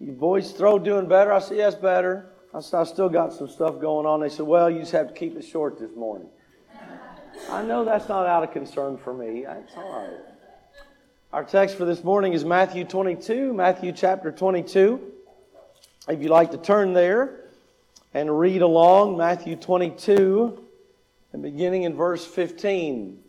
You boys throw doing better? I said, yes, better. I said, I still got some stuff going on. They said, well, you just have to keep it short this morning. I know that's not out of concern for me. It's all right. Our text for this morning is Matthew 22, Matthew chapter 22. If you'd like to turn there and read along, Matthew 22, and beginning in verse 15.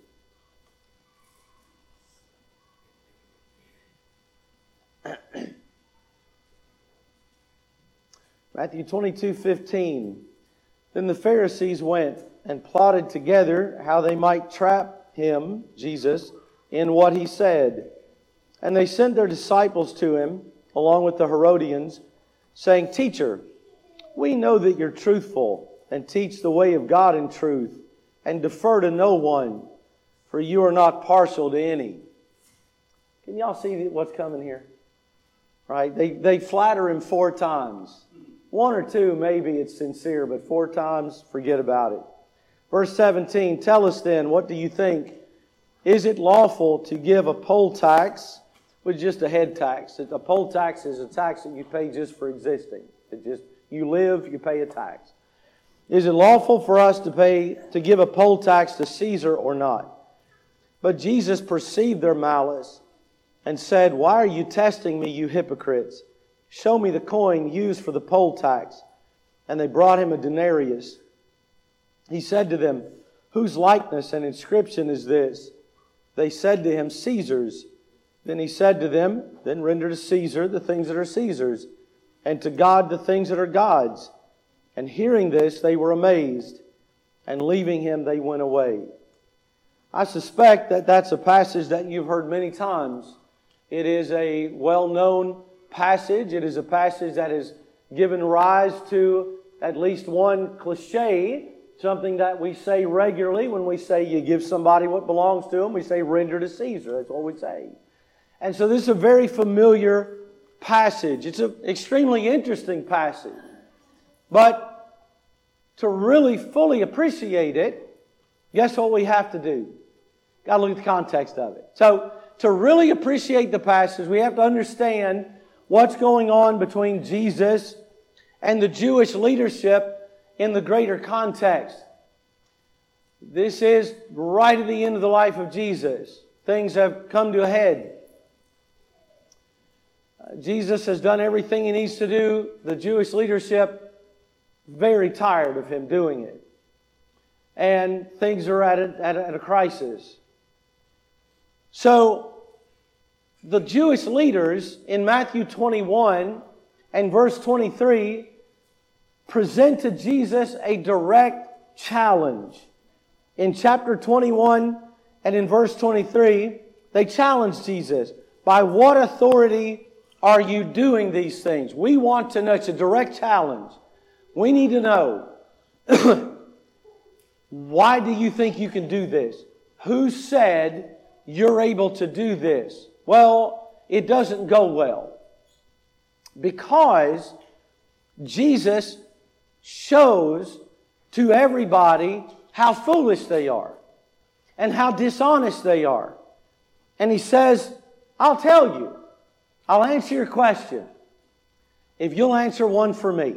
Matthew 22:15. Then the Pharisees went and plotted together how they might trap him, Jesus, in what he said. And they sent their disciples to him, along with the Herodians, saying, Teacher, we know that you're truthful, and teach the way of God in truth, and defer to no one, for you are not partial to any. Can y'all see what's coming here? Right? They flatter him 4 times. 1 or 2, maybe it's sincere, but 4 times, forget about it. Verse 17, tell us then, what do you think? Is it lawful to give a poll tax with just a head tax? A poll tax is a tax that you pay just for existing. You live, you pay a tax. Is it lawful for us to give a poll tax to Caesar or not? But Jesus perceived their malice and said, Why are you testing me, you hypocrites? Show me the coin used for the poll tax. And they brought him a denarius. He said to them, Whose likeness and inscription is this? They said to him, Caesar's. Then he said to them, Then render to Caesar the things that are Caesar's, and to God the things that are God's. And hearing this, they were amazed. And leaving him, they went away. I suspect that that's a passage that you've heard many times. It is a well-known passage. It is a passage that has given rise to at least one cliche, something that we say regularly when we say you give somebody what belongs to them. We say render to Caesar. That's what we say. And so this is a very familiar passage. It's an extremely interesting passage. But to really fully appreciate it, guess what we have to do? Got to look at the context of it. So to really appreciate the passage, we have to understand what's going on between Jesus and the Jewish leadership in the greater context. This is right at the end of the life of Jesus. Things have come to a head. Jesus has done everything he needs to do. The Jewish leadership, very tired of him doing it. And things are at a crisis. So, the Jewish leaders in Matthew 21 and verse 23 presented Jesus a direct challenge. In chapter 21 and in verse 23, they challenged Jesus. By what authority are you doing these things? We want to know. It's a direct challenge. We need to know. Why do you think you can do this? Who said you're able to do this? Well, it doesn't go well. Because Jesus shows to everybody how foolish they are and how dishonest they are. And he says, I'll tell you. I'll answer your question if you'll answer one for me.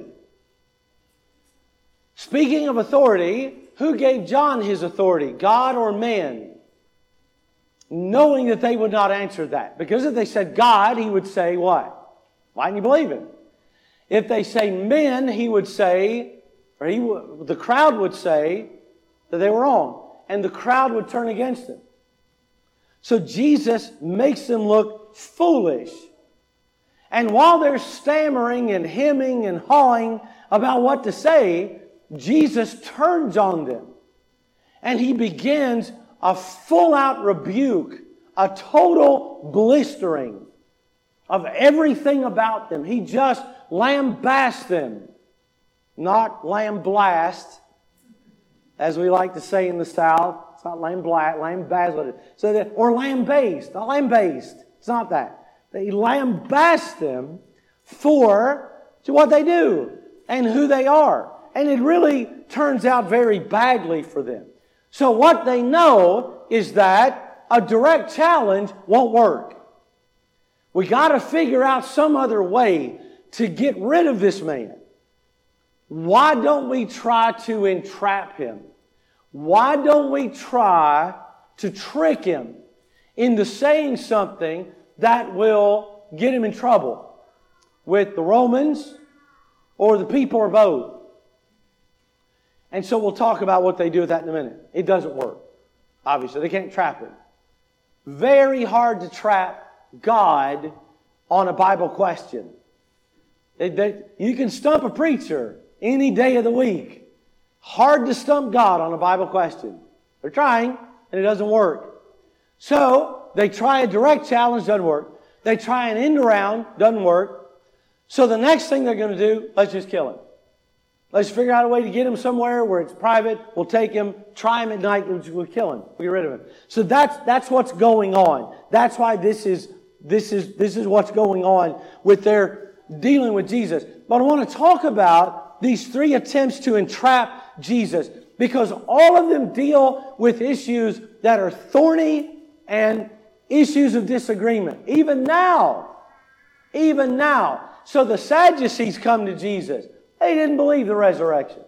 Speaking of authority, who gave John his authority, God or men? Knowing that they would not answer that. Because if they said God, he would say what? Why didn't you believe him? If they say men, he would say, the crowd would say that they were wrong. And the crowd would turn against them. So Jesus makes them look foolish. And while they're stammering and hemming and hawing about what to say, Jesus turns on them. And he begins a full-out rebuke, a total blistering of everything about them. He just lambasts them. Not lamblast, as we like to say in the South. It's not lambast. Or lambaste. Not lambaste. It's not that. They lambast them for what they do and who they are. And it really turns out very badly for them. So what they know is that a direct challenge won't work. We got to figure out some other way to get rid of this man, why don't we try to entrap him? Why don't we try to trick him into saying something that will get him in trouble with the Romans or the people or both? And so we'll talk about what they do with that in a minute. It doesn't work. Obviously, they can't trap him. Very hard to trap God on a Bible question. You can stump a preacher any day of the week. Hard to stump God on a Bible question. They're trying, and it doesn't work. So, they try a direct challenge, doesn't work. They try an end around, doesn't work. So the next thing they're going to do, let's just kill him. Let's figure out a way to get him somewhere where it's private. We'll take him, try him at night, we'll kill him. We'll get rid of him. So that's what's going on. That's why this is what's going on with their dealing with Jesus. But I want to talk about these three attempts to entrap Jesus, because all of them deal with issues that are thorny and issues of disagreement. Even now. So the Sadducees come to Jesus. They didn't believe the resurrection.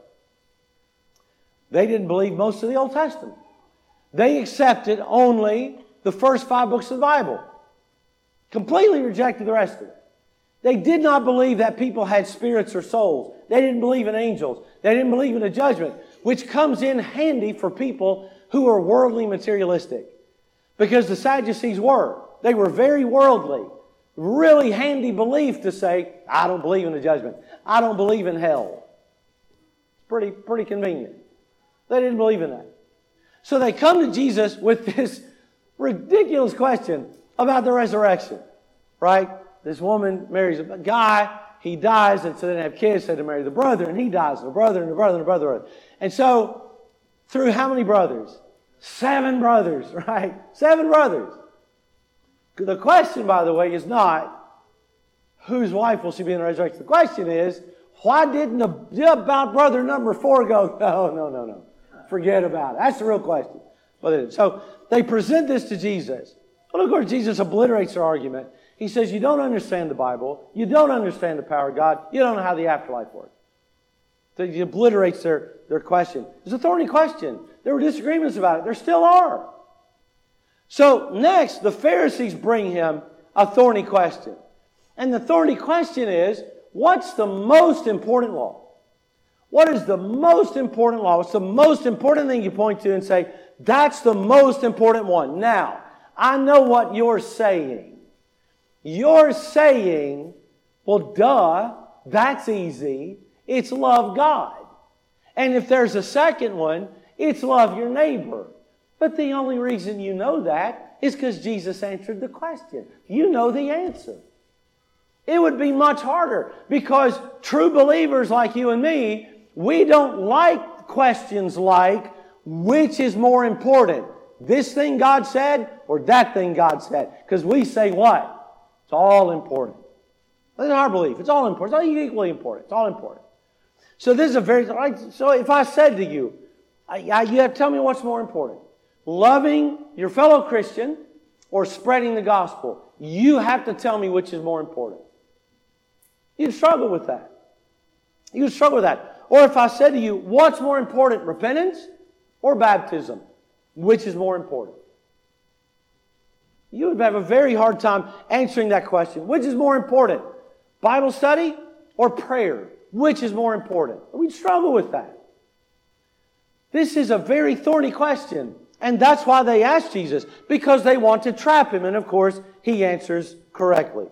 They didn't believe most of the Old Testament. They accepted only the first 5 books of the Bible. Completely rejected the rest of it. They did not believe that people had spirits or souls. They didn't believe in angels. They didn't believe in a judgment, which comes in handy for people who are worldly materialistic. Because the Sadducees were. They were very worldly. Really handy belief to say, I don't believe in a judgment. I don't believe in hell. It's pretty convenient. They didn't believe in that. So they come to Jesus with this ridiculous question about the resurrection. Right? This woman marries a guy, he dies, and so they have kids, so they marry the brother, and he dies, and the brother, and the brother, and the brother. And so, through how many brothers? 7 brothers, right? 7 brothers. The question, by the way, is not whose wife will she be in the resurrection. The question is, why didn't about brother number 4 go, no. Forget about it. That's the real question. So, they present this to Jesus. Well, of course, Jesus obliterates their argument. He says, you don't understand the Bible. You don't understand the power of God. You don't know how the afterlife works. So he obliterates their question. It's a thorny question. There were disagreements about it. There still are. So next, the Pharisees bring him a thorny question. And the thorny question is, what's the most important law? What is the most important law? What's the most important thing you point to and say, that's the most important one? Now, I know what you're saying. You're saying, well, duh, that's easy. It's love God. And if there's a second one, it's love your neighbor. But the only reason you know that is because Jesus answered the question. You know the answer. It would be much harder because true believers like you and me, we don't like questions like, which is more important? This thing God said or that thing God said? Because we say what? It's all important. That's our belief. It's all important. It's all equally important. It's all important. So this is so if I said to you, you have to tell me what's more important. Loving your fellow Christian or spreading the gospel. You have to tell me which is more important. You'd struggle with that. You would struggle with that. Or if I said to you, what's more important, repentance or baptism? Which is more important? You would have a very hard time answering that question. Which is more important? Bible study or prayer? Which is more important? We'd struggle with that. This is a very thorny question. And that's why they asked Jesus. Because they want to trap him. And of course, he answers correctly.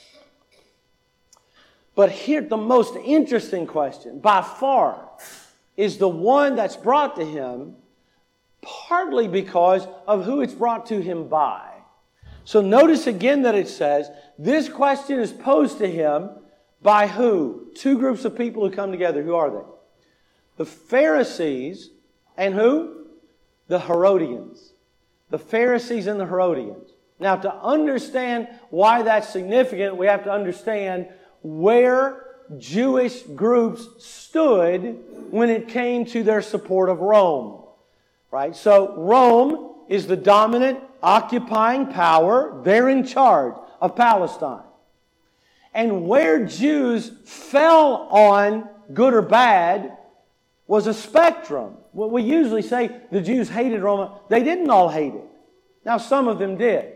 But here, the most interesting question, by far, is the one that's brought to him, partly because of who it's brought to him by. So notice again that it says, this question is posed to him by who? 2 groups of people who come together. Who are they? The Pharisees and who? The Herodians. The Pharisees and the Herodians. Now, to understand why that's significant, we have to understand where Jewish groups stood when it came to their support of Rome. Right? So, Rome is the dominant, occupying power. They're in charge of Palestine. And where Jews fell on, good or bad, was a spectrum. What we usually say the Jews hated Rome. They didn't all hate it. Now, some of them did.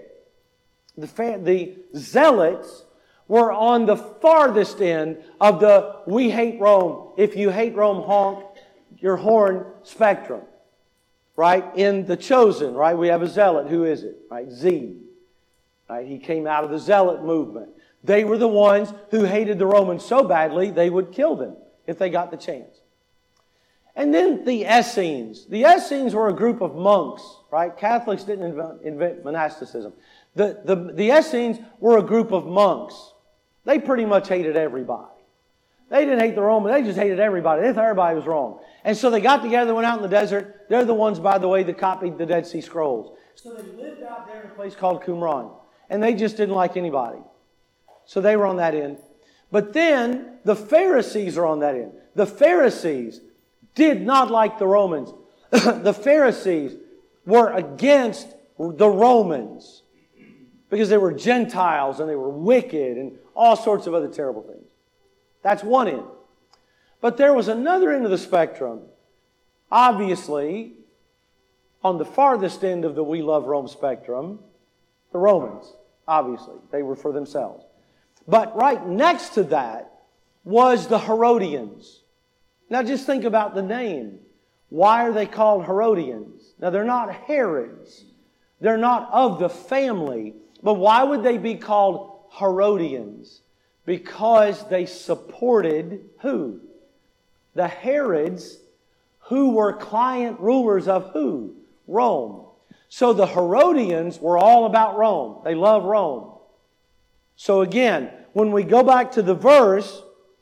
The Zealots were on the farthest end of the we hate Rome. If you hate Rome, honk your horn spectrum. Right? In the chosen, right? We have a zealot. Who is it? Right? Z. Right? He came out of the zealot movement. They were the ones who hated the Romans so badly they would kill them if they got the chance. And then the Essenes. The Essenes were a group of monks, right? Catholics didn't invent monasticism. The Essenes were a group of monks. They pretty much hated everybody. They didn't hate the Romans. They just hated everybody. They thought everybody was wrong. And so they got together, went out in the desert. They're the ones, by the way, that copied the Dead Sea Scrolls. So they lived out there in a place called Qumran. And they just didn't like anybody. So they were on that end. But then the Pharisees are on that end. The Pharisees did not like the Romans. The Pharisees were against the Romans because they were Gentiles and they were wicked and all sorts of other terrible things. That's one end. But there was another end of the spectrum. Obviously, on the farthest end of the we love Rome spectrum, the Romans, obviously, they were for themselves. But right next to that was the Herodians. Now just think about the name. Why are they called Herodians? Now they're not Herods. They're not of the family. But why would they be called Herodians? Because they supported who? The Herods, who were client rulers of who? Rome. So the Herodians were all about Rome. They love Rome. So again, when we go back to the verse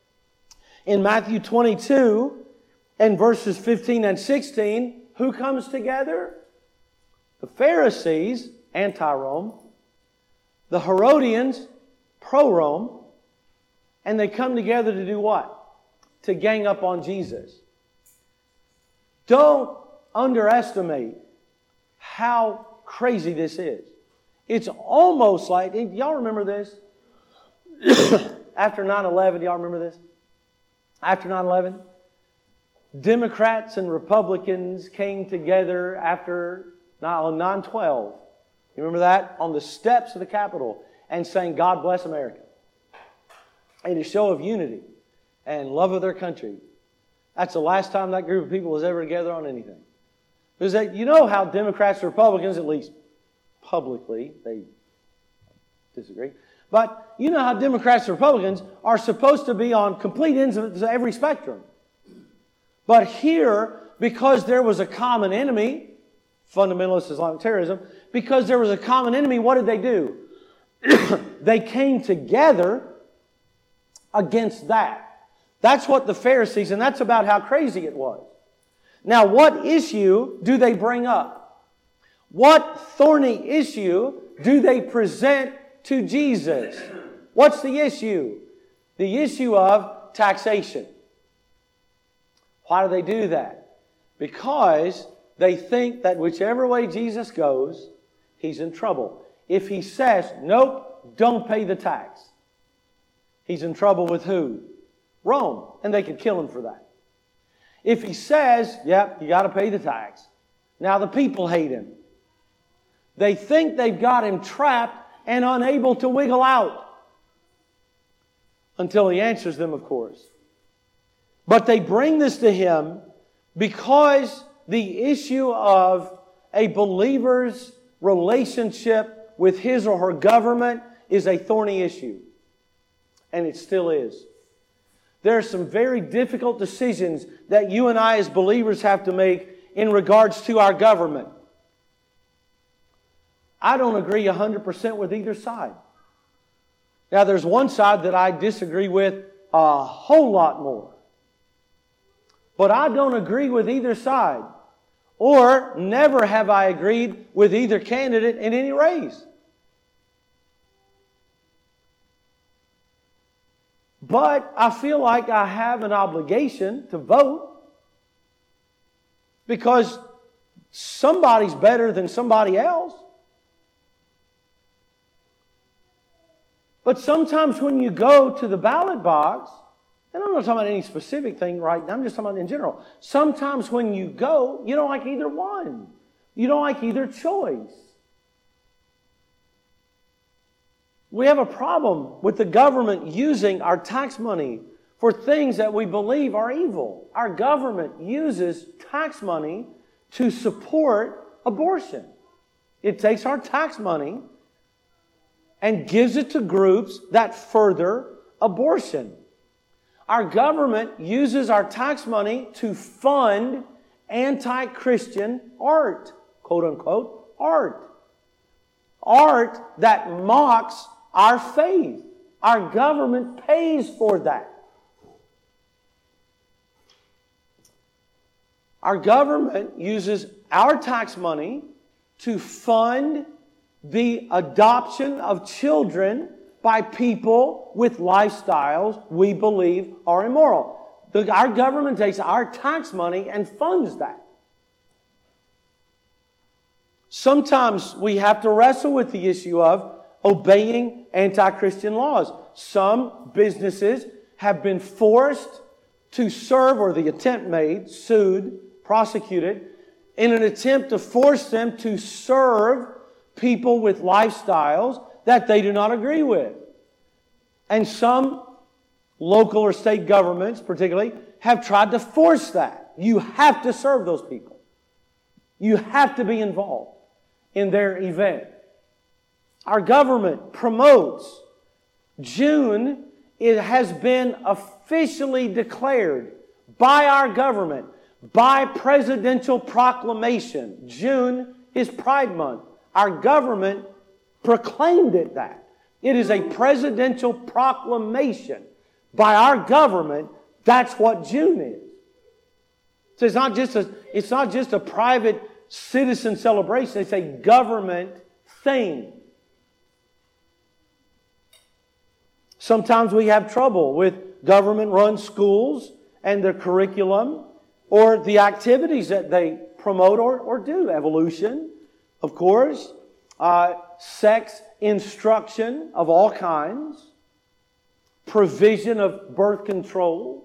in Matthew 22 and verses 15 and 16, who comes together? The Pharisees, anti-Rome. The Herodians, pro-Rome. And they come together to do what? To gang up on Jesus. Don't underestimate how crazy this is. It's almost like, y'all remember this? After 9/11, y'all remember this? After 9/11, Democrats and Republicans came together after on 9/12. You remember that? On the steps of the Capitol and saying, God bless America. And a show of unity and love of their country. That's the last time that group of people was ever together on anything. Because you know how Democrats and Republicans, at least publicly, they disagree. But you know how Democrats and Republicans are supposed to be on complete ends of every spectrum. But here, because there was a common enemy, fundamentalist Islamic terrorism, because there was a common enemy, what did they do? They came together against that. That's what the Pharisees, and that's about how crazy it was. Now, what issue do they bring up? What thorny issue do they present to Jesus? What's the issue? The issue of taxation. Why do they do that? Because they think that whichever way Jesus goes, he's in trouble. If he says, nope, don't pay the tax, he's in trouble with who? Rome. And they could kill him for that. If he says, yep, you got to pay the tax, now the people hate him. They think they've got him trapped and unable to wiggle out. Until he answers them, of course. But they bring this to him because the issue of a believer's relationship with his or her government is a thorny issue. And it still is. There are some very difficult decisions that you and I as believers have to make in regards to our government. I don't agree 100% with either side. Now, there's one side that I disagree with a whole lot more. But I don't agree with either side. Or never have I agreed with either candidate in any race. But I feel like I have an obligation to vote because somebody's better than somebody else. But sometimes when you go to the ballot box, and I'm not talking about any specific thing right now, I'm just talking about in general. Sometimes when you go, you don't like either one. You don't like either choice. We have a problem with the government using our tax money for things that we believe are evil. Our government uses tax money to support abortion. It takes our tax money and gives it to groups that further abortion. Our government uses our tax money to fund anti-Christian art, quote unquote, art. Art that mocks our faith. Our government pays for that. Our government uses our tax money to fund the adoption of children by people with lifestyles we believe are immoral. Our government takes our tax money and funds that. Sometimes we have to wrestle with the issue of obeying anti-Christian laws. Some businesses have been forced to serve, or the attempt made, sued, prosecuted, in an attempt to force them to serve people with lifestyles that they do not agree with. And some local or state governments, particularly, have tried to force that. You have to serve those people. You have to be involved in their event. Our government promotes. June, it has been officially declared by our government, by presidential proclamation. June is Pride Month. Our government proclaimed it that. It is a presidential proclamation by our government. That's what June is. So it's not just a private citizen celebration. It's a government thing. Sometimes we have trouble with government-run schools and their curriculum or the activities that they promote or do. Evolution, of course. Sex instruction of all kinds. Provision of birth control.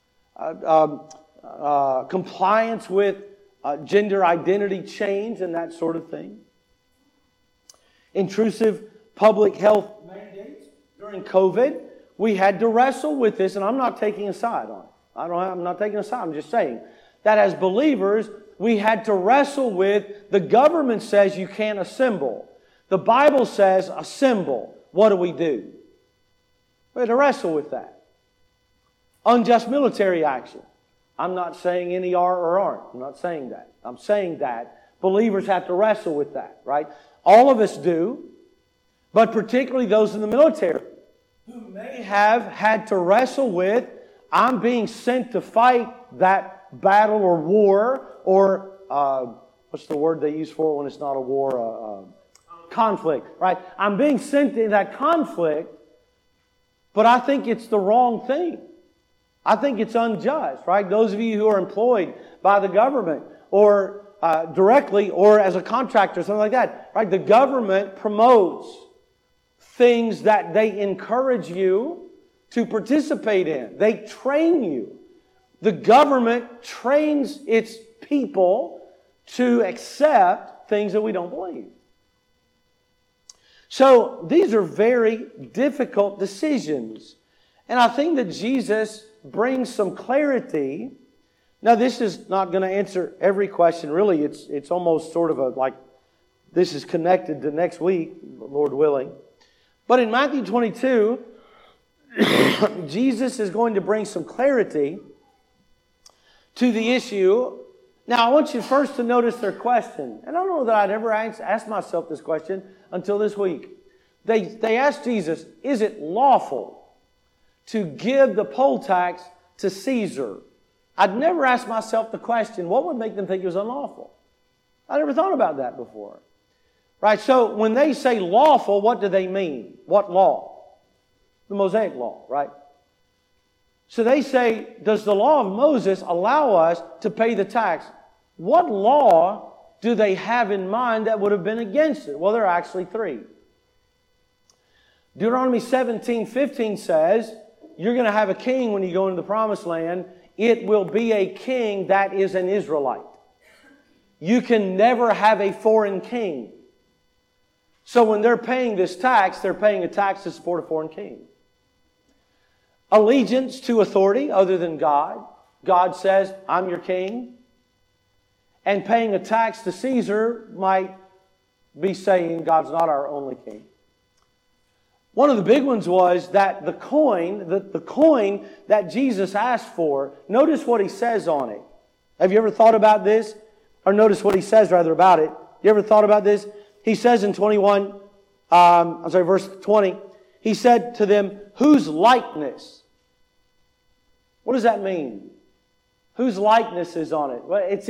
Compliance with gender identity change and that sort of thing. Intrusive public health mandates during COVID. We had to wrestle with this, and I'm not taking a side on it. I'm not taking a side. I'm just saying that as believers, we had to wrestle with, the government says you can't assemble. The Bible says assemble. What do? We had to wrestle with that. Unjust military action. I'm not saying any are or aren't. I'm not saying that. I'm saying that believers have to wrestle with that, right? All of us do, but particularly those in the military who may have had to wrestle with, I'm being sent to fight that battle or war, or what's the word they use for it when it's not a war? Conflict, right? I'm being sent in that conflict, but I think it's the wrong thing. I think it's unjust, right? Those of you who are employed by the government or directly or as a contractor, something like that, right? The government promotes things that they encourage you to participate in. They train you. The government trains its people to accept things that we don't believe. So these are very difficult decisions. And I think that Jesus brings some clarity. Now, this is not going to answer every question. Really, it's almost sort of like this is connected to next week, Lord willing. But in Matthew 22, Jesus is going to bring some clarity to the issue. Now, I want you first to notice their question. And I don't know that I'd ever asked myself this question until this week. They asked Jesus, is it lawful to give the poll tax to Caesar? I'd never asked myself the question, what would make them think it was unlawful? I never thought about that before. Right, so when they say lawful, what do they mean? What law? The Mosaic law, right? So they say, does the law of Moses allow us to pay the tax? What law do they have in mind that would have been against it? Well, there are actually three. Deuteronomy 17:15 says, you're going to have a king when you go into the promised land. It will be a king that is an Israelite. You can never have a foreign king. So when they're paying this tax, they're paying a tax to support a foreign king. Allegiance to authority other than God. God says, I'm your king. And paying a tax to Caesar might be saying God's not our only king. One of the big ones was that the coin that Jesus asked for, notice what He says on it. Have you ever thought about this? Or notice what He says rather about it. You ever thought about this? He says in verse 20, He said to them, whose likeness? What does that mean? Whose likeness is on it? Well, it's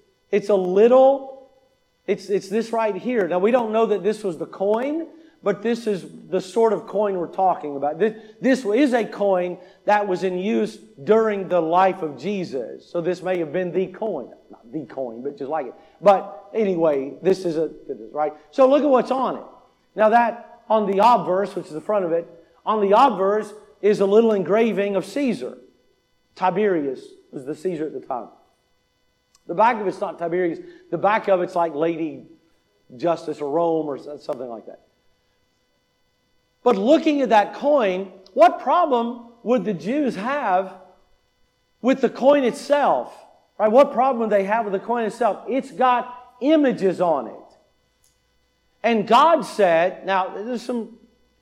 this right here. Now we don't know that this was the coin, but this is the sort of coin we're talking about. This is a coin that was in use during the life of Jesus. So this may have been the coin. Not the coin, but just like it. But anyway, this is right? So look at what's on it. Now that, on the obverse, which is the front of it, on the obverse is a little engraving of Caesar. Tiberius was the Caesar at the time. The back of it's not Tiberius. The back of it's like Lady Justice of Rome or something like that. But looking at that coin, what problem would the Jews have with the coin itself? Right? What problem would they have with the coin itself? It's got images on it. And God said, now there's some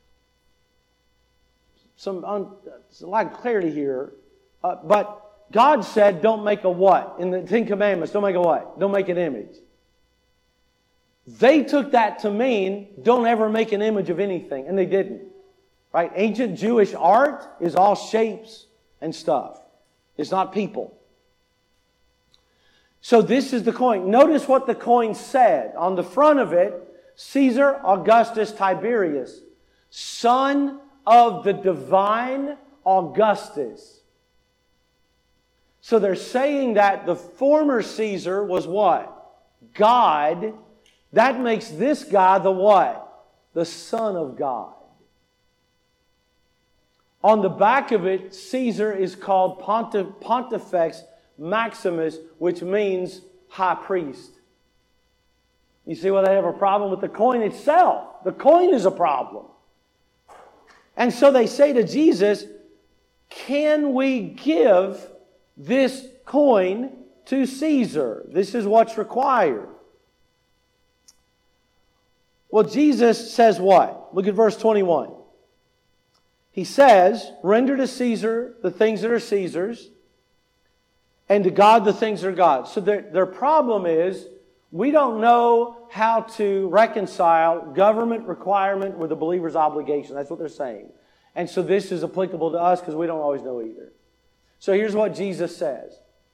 lack of clarity here, but God said, don't make a what? In the Ten Commandments, don't make a what? Don't make an image. They took that to mean, don't ever make an image of anything. And they didn't. Right? Ancient Jewish art is all shapes and stuff. It's not people. So this is the coin. Notice what the coin said. On the front of it, Caesar Augustus Tiberius, son of the divine Augustus. So they're saying that the former Caesar was what? God. That makes this guy the what? The Son of God. On the back of it, Caesar is called Pontifex Maximus, which means high priest. You see why they have a problem with the coin itself? The coin is a problem. And so they say to Jesus, can we give this coin to Caesar? This is what's required. Well, Jesus says what? Look at verse 21. He says, render to Caesar the things that are Caesar's, and to God the things that are God's. So their problem is, we don't know how to reconcile government requirement with the believer's obligation. That's what they're saying. And so this is applicable to us because we don't always know either. So here's what Jesus says.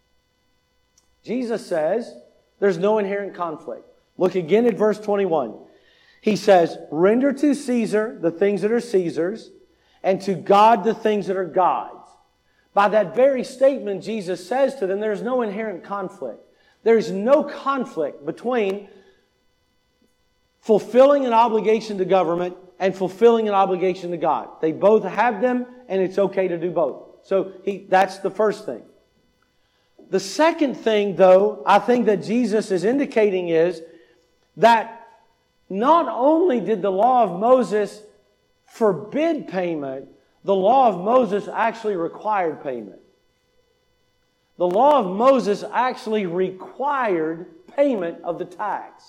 Jesus says there's no inherent conflict. Look again at verse 21. He says, render to Caesar the things that are Caesar's, and to God the things that are God's. By that very statement, Jesus says to them, there's no inherent conflict. There's no conflict between fulfilling an obligation to government and fulfilling an obligation to God. They both have them, and it's okay to do both. So that's the first thing. The second thing, though, I think that Jesus is indicating is that not only did the law of Moses forbid payment, the law of Moses actually required payment. The law of Moses actually required payment of the tax.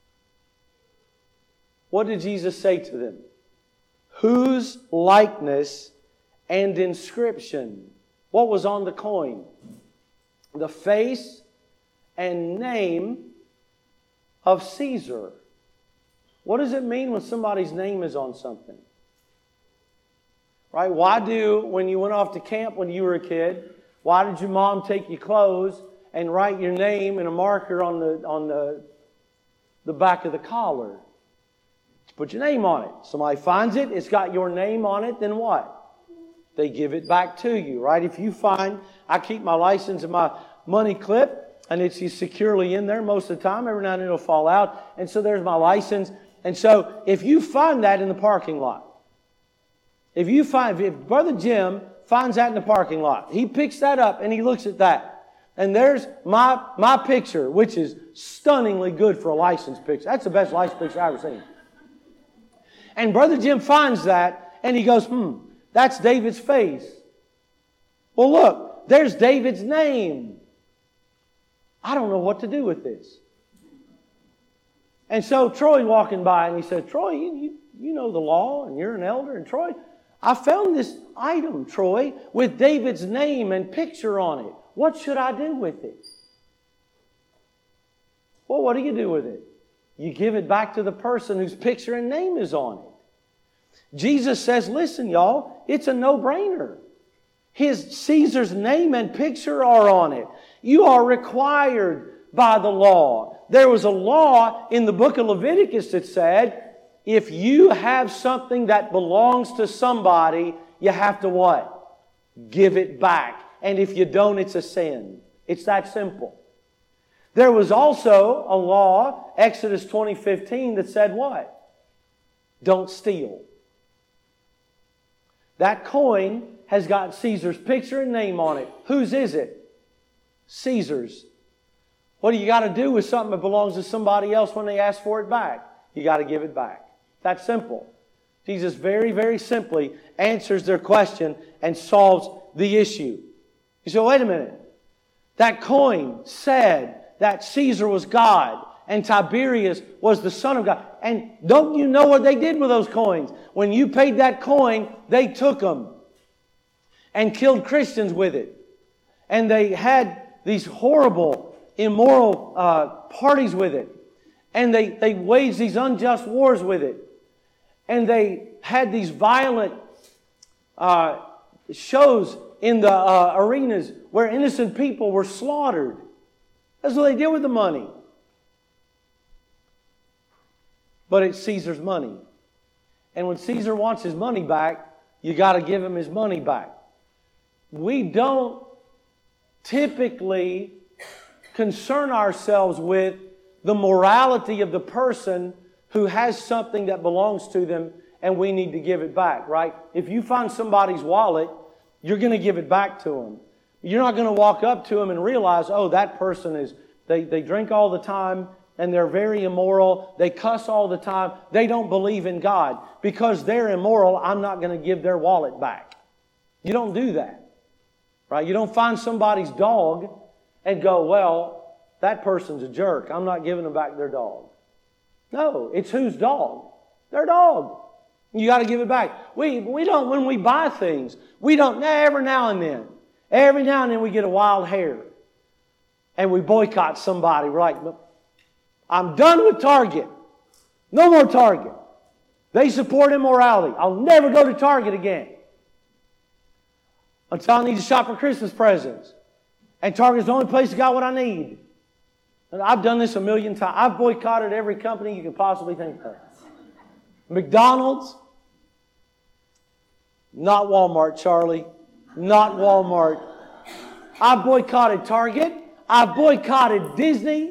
What did Jesus say to them? Whose likeness and inscription? What was on the coin? The face and name of Caesar. What does it mean when somebody's name is on something? Right? When you went off to camp when you were a kid, why did your mom take your clothes and write your name in a marker on the back of the collar? Put your name on it. Somebody finds it, it's got your name on it, then what? They give it back to you, right? If you find, I keep my license in my money clip, and it's securely in there most of the time. Every now and then it'll fall out. And so there's my license. And so if you find that in the parking lot, If Brother Jim finds that in the parking lot, he picks that up and he looks at that. And there's my picture, which is stunningly good for a license picture. That's the best license picture I've ever seen. And Brother Jim finds that and he goes, that's David's face. Well, look, there's David's name. I don't know what to do with this. And so Troy walking by and he said, Troy, you know the law and you're an elder. And Troy, I found this item, Troy, with David's name and picture on it. What should I do with it? Well, what do you do with it? You give it back to the person whose picture and name is on it. Jesus says, listen, y'all, it's a no-brainer. Caesar's name and picture are on it. You are required by the law. There was a law in the book of Leviticus that said, if you have something that belongs to somebody, you have to what? Give it back. And if you don't, it's a sin. It's that simple. There was also a law, Exodus 20:15, that said what? Don't steal. That coin has got Caesar's picture and name on it. Whose is it? Caesar's. What do you got to do with something that belongs to somebody else when they ask for it back? You got to give it back. That's simple. Jesus very, very simply answers their question and solves the issue. You say, wait a minute. That coin said that Caesar was God and Tiberius was the son of God. And don't you know what they did with those coins? When you paid that coin, they took them and killed Christians with it. And they had these horrible, immoral parties with it. And they waged these unjust wars with it. And they had these violent shows in the arenas where innocent people were slaughtered. That's what they did with the money. But it's Caesar's money. And when Caesar wants his money back, you got to give him his money back. We don't typically concern ourselves with the morality of the person who has something that belongs to them and we need to give it back, right? If you find somebody's wallet, you're going to give it back to them. You're not going to walk up to them and realize, oh, that person is, they drink all the time and they're very immoral. They cuss all the time. They don't believe in God. Because they're immoral, I'm not going to give their wallet back. You don't do that, right? You don't find somebody's dog and go, well, that person's a jerk. I'm not giving them back their dog. No, it's whose dog? Their dog. You got to give it back. We don't, when we buy things, we don't, every now and then we get a wild hair and we boycott somebody. We're like, I'm done with Target. No more Target. They support immorality. I'll never go to Target again until I need to shop for Christmas presents. And Target's the only place that got what I need. And I've done this a million times. I've boycotted every company you can possibly think of. McDonald's, not Walmart, Charlie. Not Walmart. I boycotted Target. I boycotted Disney.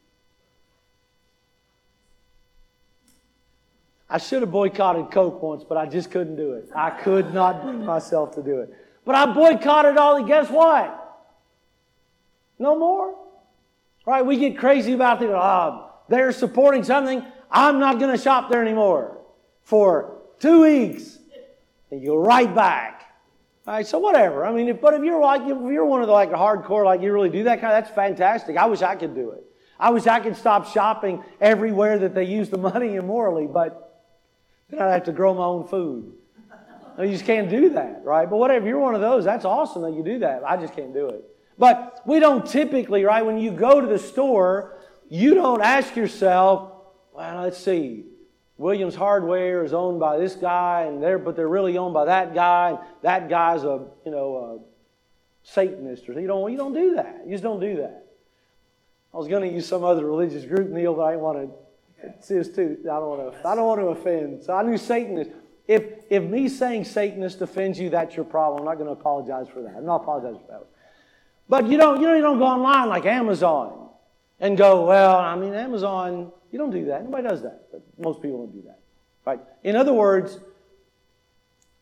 I should have boycotted Coke once, but I just couldn't do it. I could not bring myself to do it. But I boycotted all, and guess what? No more. Right? We get crazy about they're supporting something. I'm not going to shop there anymore for 2 weeks. And you go right back. All right, so whatever. I mean, if you're one of the hardcore, like you really do that kind of, that's fantastic. I wish I could do it. I wish I could stop shopping everywhere that they use the money immorally, but then I'd have to grow my own food. You just can't do that, right? But whatever, you're one of those, that's awesome that you do that. I just can't do it. But we don't typically, right, when you go to the store, you don't ask yourself, well, let's see, Williams Hardware is owned by this guy, but they're really owned by that guy, and that guy's a Satanist. Or you don't do that. You just don't do that. I was going to use some other religious group, Neil, but I didn't want to. It's his too. I don't want to offend. So I knew Satanist. If me saying Satanist offends you, that's your problem. I'm not going to apologize for that. I'm not apologizing for that. But you don't go online like Amazon and go, well, I mean, Amazon, you don't do that. Nobody does that. But most people don't do that. Right? In other words,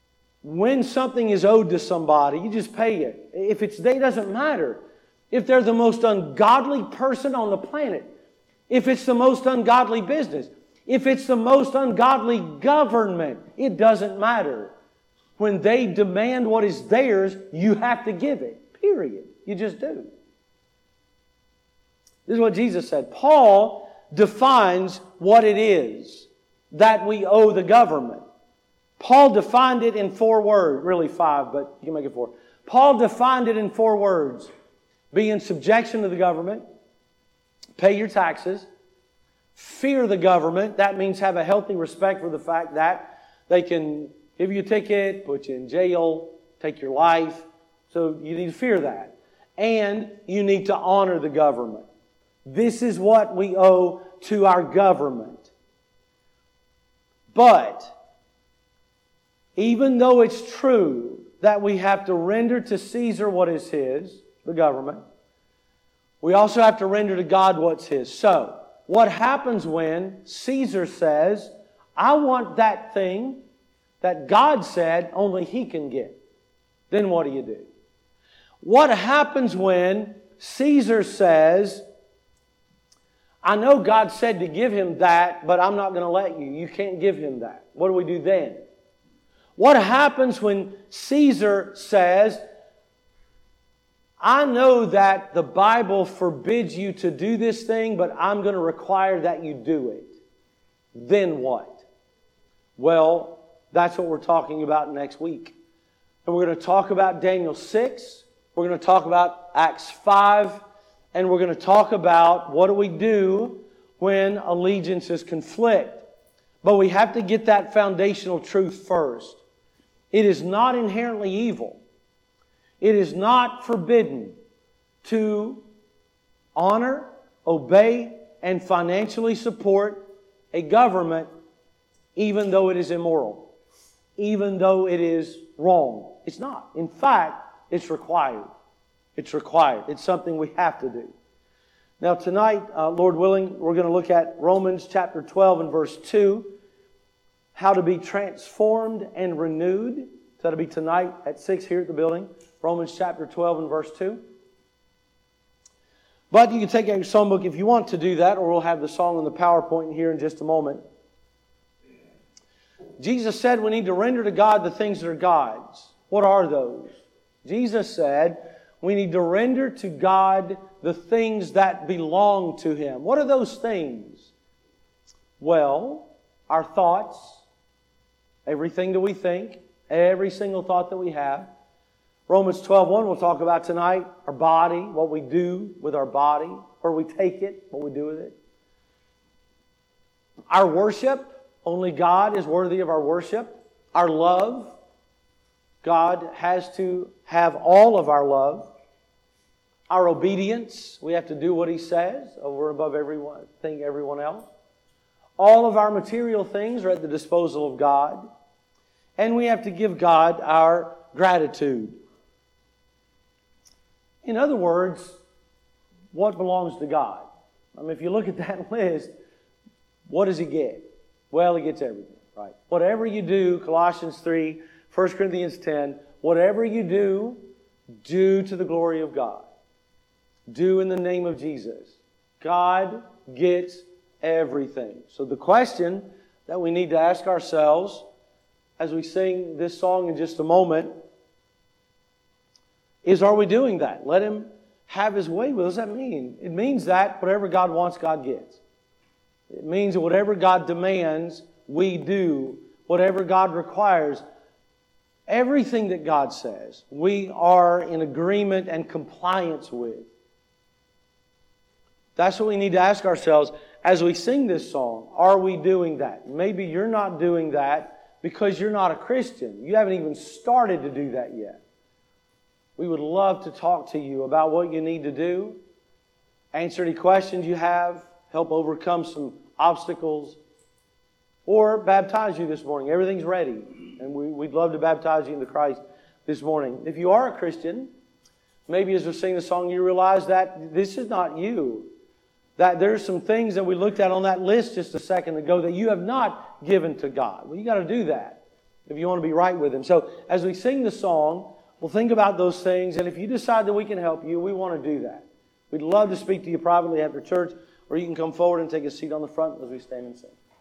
when something is owed to somebody, you just pay it. If it's they, doesn't matter. If they're the most ungodly person on the planet, if it's the most ungodly business, if it's the most ungodly government, it doesn't matter. When they demand what is theirs, you have to give it. Period. You just do. This is what Jesus said. Paul defines what it is that we owe the government. Paul defined it in 4 words. Really 5, but you can make it 4. Paul defined it in 4 words. Be in subjection to the government. Pay your taxes. Fear the government. That means have a healthy respect for the fact that they can give you a ticket, put you in jail, take your life. So you need to fear that. And you need to honor the government. This is what we owe to our government. But even though it's true that we have to render to Caesar what is his, the government, we also have to render to God what's his. So, what happens when Caesar says, I want that thing that God said only he can get? Then what do? What happens when Caesar says, I know God said to give him that, but I'm not going to let you. You can't give him that. What do we do then? What happens when Caesar says, I know that the Bible forbids you to do this thing, but I'm going to require that you do it? Then what? Well, that's what we're talking about next week. And we're going to talk about Daniel 6. We're going to talk about Acts 5. And we're going to talk about what do we do when allegiances conflict. But we have to get that foundational truth first. It is not inherently evil. It is not forbidden to honor, obey, and financially support a government even though it is immoral, even though it is wrong. It's not. In fact, it's required. It's required. It's something we have to do. Now tonight, Lord willing, we're going to look at Romans chapter 12 and verse 2. How to be transformed and renewed. That'll be tonight at 6 here at the building. Romans chapter 12 and verse 2. But you can take out your songbook if you want to do that, or we'll have the song on the PowerPoint here in just a moment. Jesus said we need to render to God the things that are God's. What are those? Jesus said we need to render to God the things that belong to Him. What are those things? Well, our thoughts, everything that we think, every single thought that we have. Romans 12:1 we'll talk about tonight. Our body, what we do with our body, where we take it, what we do with it. Our worship, only God is worthy of our worship. Our love, God has to have all of our love. Our obedience, we have to do what He says over and above everyone else. All of our material things are at the disposal of God. And we have to give God our gratitude. In other words, what belongs to God? I mean, if you look at that list, what does He get? Well, He gets everything, right? Whatever you do, Colossians 3, 1 Corinthians 10, whatever you do, do to the glory of God. Do in the name of Jesus. God gets everything. So the question that we need to ask ourselves as we sing this song in just a moment is, are we doing that? Let Him have His way. What does that mean? It means that whatever God wants, God gets. It means that whatever God demands, we do. Whatever God requires, everything that God says, we are in agreement and compliance with. That's what we need to ask ourselves as we sing this song. Are we doing that? Maybe you're not doing that because you're not a Christian. You haven't even started to do that yet. We would love to talk to you about what you need to do, answer any questions you have, help overcome some obstacles, or baptize you this morning. Everything's ready, and we'd love to baptize you into Christ this morning. If you are a Christian, maybe as we sing the song you realize that this is not you. That there's some things that we looked at on that list just a second ago that you have not given to God. Well, you got to do that. if you want to be right with Him. So as we sing the song, we'll think about those things. And if you decide that we can help you, we want to do that. We'd love to speak to you privately after church, or you can come forward and take a seat on the front as we stand and sing.